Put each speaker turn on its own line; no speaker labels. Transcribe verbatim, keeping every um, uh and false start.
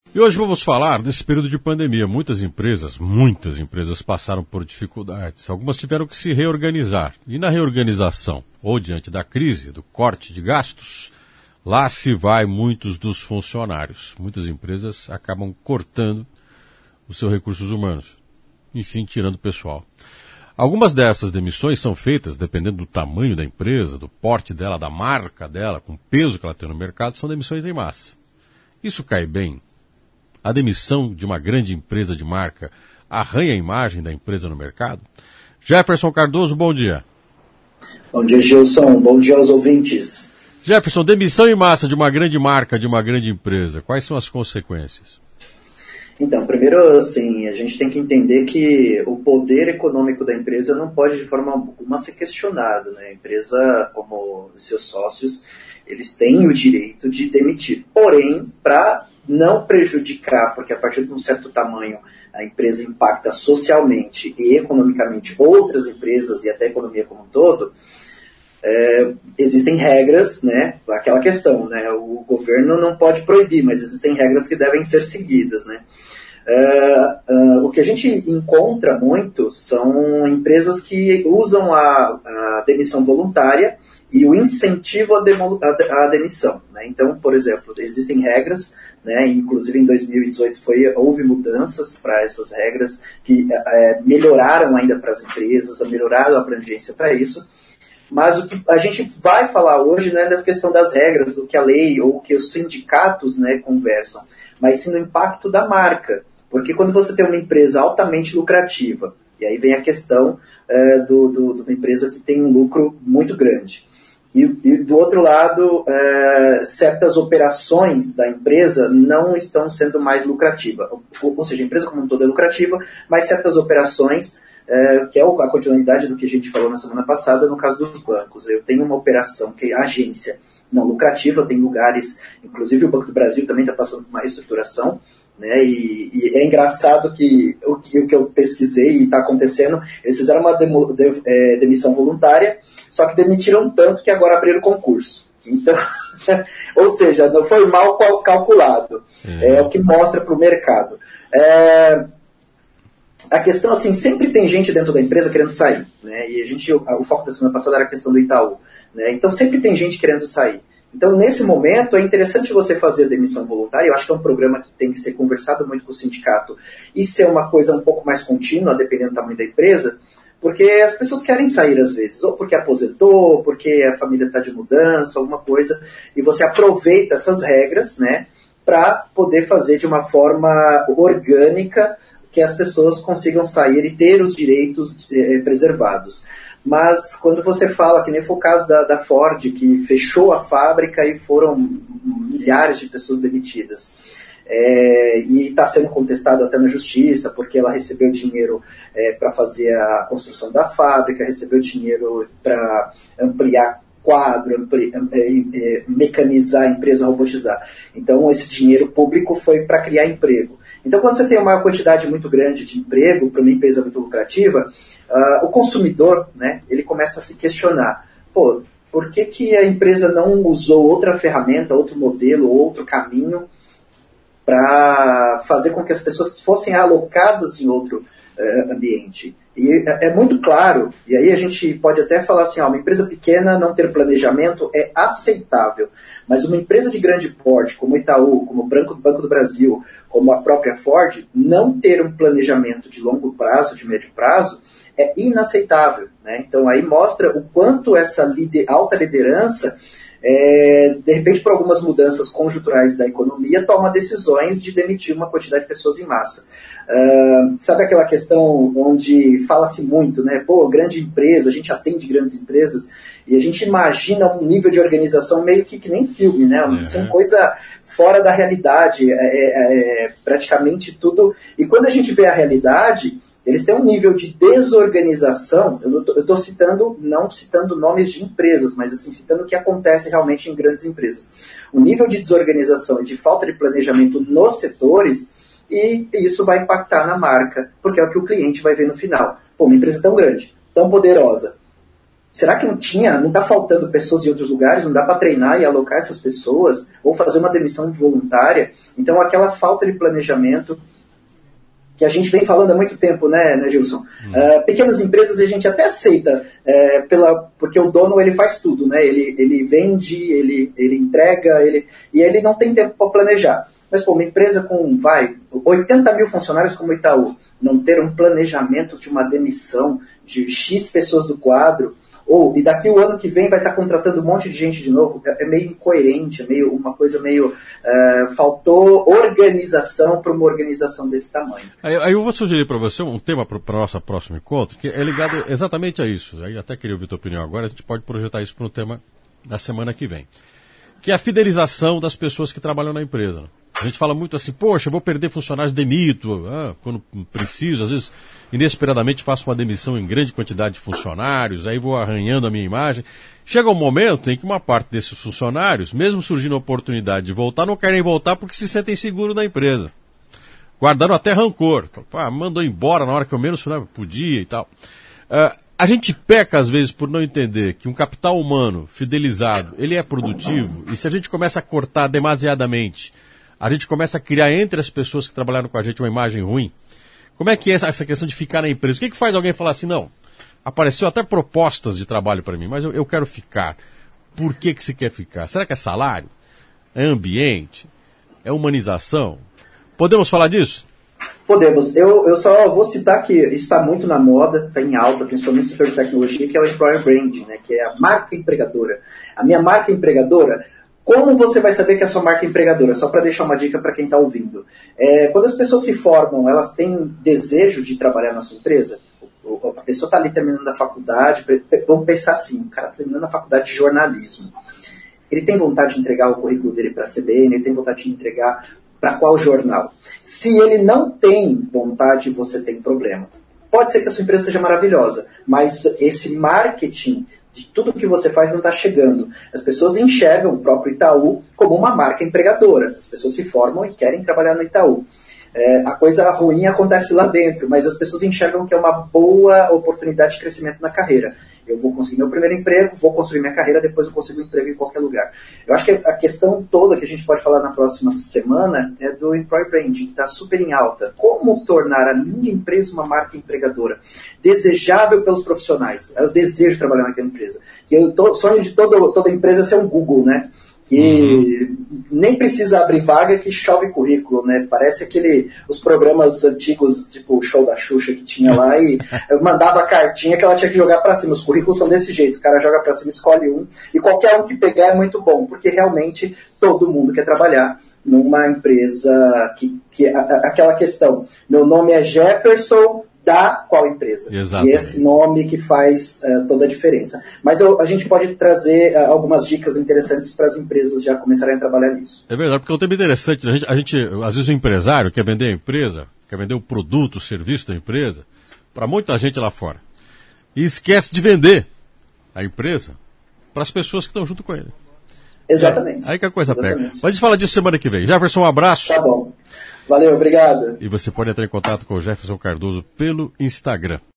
E hoje vamos falar desse período de pandemia. Muitas empresas, muitas empresas passaram por dificuldades. Algumas tiveram que se reorganizar. E na reorganização, ou diante da crise, do corte de gastos, lá se vai muitos dos funcionários. Muitas empresas acabam cortando os seus recursos humanos, enfim, tirando o pessoal. Algumas dessas demissões são feitas, dependendo do tamanho da empresa, do porte dela, da marca dela, com o peso que ela tem no mercado, são demissões em massa. Isso cai bem? A demissão de uma grande empresa de marca arranha a imagem da empresa no mercado? Jefferson Cardoso, bom dia.
Bom dia, Gilson. Bom dia aos ouvintes.
Jefferson, demissão em massa de uma grande marca, de uma grande empresa, quais são as consequências?
Então, primeiro, assim, a gente tem que entender que o poder econômico da empresa não pode de forma alguma ser questionado, né? A empresa, como seus sócios, eles têm o direito de demitir. Porém, para não prejudicar, porque a partir de um certo tamanho a empresa impacta socialmente e economicamente outras empresas e até a economia como um todo, é, existem regras, né? Aquela questão, né? O governo não pode proibir, mas existem regras que devem ser seguidas, né? Uh, uh, o que a gente encontra muito são empresas que usam a, a demissão voluntária e o incentivo à, demo, à, à demissão, né? Então, por exemplo, existem regras, né? Inclusive em dois mil e dezoito foi, houve mudanças para essas regras que é, melhoraram ainda para as empresas, melhoraram a abrangência para isso. Mas o que a gente vai falar hoje não é da questão das regras, do que a lei ou que os sindicatos, né, conversam, mas sim no impacto da marca. Porque quando você tem uma empresa altamente lucrativa, e aí vem a questão é, do, do, de uma empresa que tem um lucro muito grande, e, e do outro lado, é, certas operações da empresa não estão sendo mais lucrativas. Ou, ou seja, a empresa como um todo é lucrativa, mas certas operações, é, que é a continuidade do que a gente falou na semana passada, no caso dos bancos. Eu tenho uma operação que é a agência não lucrativa, tem lugares, inclusive o Banco do Brasil também está passando por uma reestruturação, né? E, e é engraçado que o, que o que eu pesquisei e está acontecendo, eles fizeram uma demo, de, é, demissão voluntária, só que demitiram tanto que agora abriram concurso. Então, ou seja, não foi mal calculado. Uhum. É o que mostra para o mercado. É, a questão, assim, sempre tem gente dentro da empresa querendo sair, né? E a gente, o, o foco da semana passada era a questão do Itaú, né? Então sempre tem gente querendo sair. Então, nesse momento, é interessante você fazer a demissão voluntária. Eu acho que é um programa que tem que ser conversado muito com o sindicato e ser uma coisa um pouco mais contínua, dependendo do tamanho da empresa, porque as pessoas querem sair às vezes, ou porque aposentou, ou porque a família está de mudança, alguma coisa, e você aproveita essas regras, né, para poder fazer de uma forma orgânica que as pessoas consigam sair e ter os direitos eh, preservados. Mas quando você fala, que nem foi o caso da, da Ford, que fechou a fábrica e foram milhares de pessoas demitidas, é, e está sendo contestado até na justiça, porque ela recebeu dinheiro é, para fazer a construção da fábrica, recebeu dinheiro para ampliar quadro, ampli, é, é, mecanizar a empresa, robotizar. Então esse dinheiro público foi para criar emprego. Então quando você tem uma quantidade muito grande de emprego, para uma empresa muito lucrativa, Uh, o consumidor, né, ele começa a se questionar, pô, por que, que a empresa não usou outra ferramenta, outro modelo, outro caminho para fazer com que as pessoas fossem alocadas em outro uh, ambiente? E é, é muito claro, e aí a gente pode até falar assim, ó, uma empresa pequena não ter planejamento é aceitável, mas uma empresa de grande porte, como o Itaú, como o Banco, Banco do Brasil, como a própria Ford, não ter um planejamento de longo prazo, de médio prazo, é inaceitável, né? Então aí mostra o quanto essa lider, alta liderança, é, de repente por algumas mudanças conjunturais da economia, toma decisões de demitir uma quantidade de pessoas em massa. Uh, sabe aquela questão onde fala-se muito, né? Pô, grande empresa, a gente atende grandes empresas e a gente imagina um nível de organização meio que, que nem filme, né? Uhum. São coisa fora da realidade, é, é, é praticamente tudo. E quando a gente vê a realidade, eles têm um nível de desorganização, eu estou citando, não citando nomes de empresas, mas assim, citando o que acontece realmente em grandes empresas. O nível de desorganização e de falta de planejamento nos setores, e isso vai impactar na marca, porque é o que o cliente vai ver no final. Pô, uma empresa tão grande, tão poderosa, Será que não tinha, não está faltando pessoas em outros lugares, não dá para treinar e alocar essas pessoas, ou fazer uma demissão voluntária? Então, aquela falta de planejamento que a gente vem falando há muito tempo, né, né Gilson? Hum. Uh, pequenas empresas a gente até aceita, é, pela, porque o dono ele faz tudo, né? Ele, ele vende, ele, ele entrega, ele, e ele não tem tempo para planejar. Mas, pô, uma empresa com, vai, oitenta mil funcionários como o Itaú, não ter um planejamento de uma demissão de X pessoas do quadro, ou, e daqui o ano que vem vai estar contratando um monte de gente de novo, é, é meio incoerente, é meio, uma coisa meio... Uh, faltou organização para uma organização desse tamanho.
Aí, aí eu vou sugerir para você um tema para o nosso próximo encontro, que é ligado exatamente a isso. Aí até queria ouvir a tua opinião agora, a gente pode projetar isso para o tema da semana que vem. Que é a fidelização das pessoas que trabalham na empresa. A gente fala muito assim, poxa, eu vou perder funcionários, demito, ah, quando preciso, às vezes inesperadamente faço uma demissão em grande quantidade de funcionários, aí vou arranhando a minha imagem. Chega um momento em que uma parte desses funcionários, mesmo surgindo a oportunidade de voltar, não querem voltar porque se sentem seguros na empresa. Guardaram até rancor. Ah, mandou embora na hora que eu menos podia e tal. Uh, a gente peca às vezes por não entender que um capital humano fidelizado, ele é produtivo, e se a gente começa a cortar demasiadamente, a gente começa a criar entre as pessoas que trabalharam com a gente uma imagem ruim. Como é que é essa, essa questão de ficar na empresa? O que, que faz alguém falar assim, não, apareceu até propostas de trabalho para mim, mas eu, eu quero ficar. Por que, que se quer ficar? Será que é salário? É ambiente? É humanização? Podemos falar disso?
Podemos. Eu, eu só vou citar que está muito na moda, está em alta, principalmente no setor de tecnologia, que é o Employer Branding, né, que é a marca empregadora. A minha marca empregadora... Como você vai saber que é a sua marca empregadora? Só para deixar uma dica para quem está ouvindo. É, quando as pessoas se formam, elas têm desejo de trabalhar na sua empresa? A pessoa está ali terminando a faculdade, vamos pensar assim, o cara está terminando a faculdade de jornalismo. Ele tem vontade de entregar o currículo dele para a C B N, ele tem vontade de entregar para qual jornal? Se ele não tem vontade, você tem problema. Pode ser que a sua empresa seja maravilhosa, mas esse marketing de tudo que você faz não está chegando. As pessoas enxergam o próprio Itaú como uma marca empregadora. As pessoas se formam e querem trabalhar no Itaú. É, a coisa ruim acontece lá dentro, mas as pessoas enxergam que é uma boa oportunidade de crescimento na carreira. Eu vou conseguir meu primeiro emprego, vou construir minha carreira, depois eu consigo um emprego em qualquer lugar. Eu acho que a questão toda que a gente pode falar na próxima semana é do Employer Branding, que está super em alta. Como tornar a minha empresa uma marca empregadora? Desejável pelos profissionais. É o desejo de trabalhar naquela empresa. Que o sonho de todo, toda empresa é ser um Google, né? E uhum. nem precisa abrir vaga que chove currículo, né? Parece aquele, os programas antigos, tipo o show da Xuxa que tinha lá e eu mandava a cartinha que ela tinha que jogar pra cima. Os currículos são desse jeito, o cara joga pra cima, escolhe um e qualquer um que pegar é muito bom, porque realmente todo mundo quer trabalhar numa empresa que, que a, a, aquela questão, meu nome é Jefferson da qual empresa.
Exatamente.
E esse nome que faz uh, toda a diferença. Mas eu, a gente pode trazer uh, algumas dicas interessantes para as empresas já começarem a trabalhar nisso.
É verdade, porque é um tema interessante. A gente, a gente, às vezes o empresário quer vender a empresa, quer vender o produto, o serviço da empresa, para muita gente lá fora. E esquece de vender a empresa para as pessoas que estão junto com ele.
Exatamente.
É, aí que a coisa
Exatamente.
pega. Mas a gente fala disso semana que vem. Jefferson, um abraço.
Tá bom. Valeu, obrigado.
E você pode entrar em contato com o Jefferson Cardoso pelo Instagram.